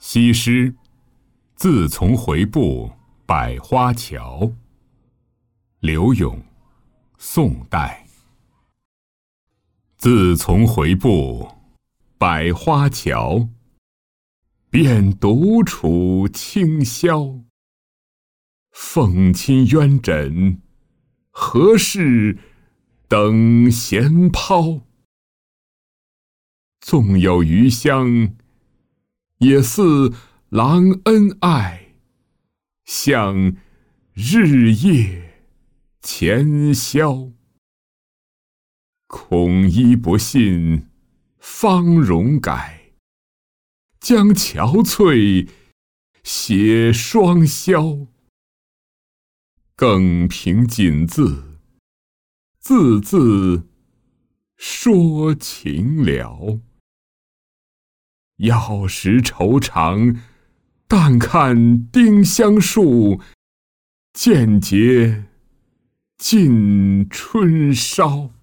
西施，自从回部百花桥。刘永，宋代。自从回部百花桥，便独处清宵。凤亲鸳枕，何事等闲抛？纵有余香，也似郎恩爱，向日夜前宵。孔医不信芳容改，将憔悴写双宵。更凭锦字，字字说情了。要时愁肠，但看丁香树，渐结近春梢。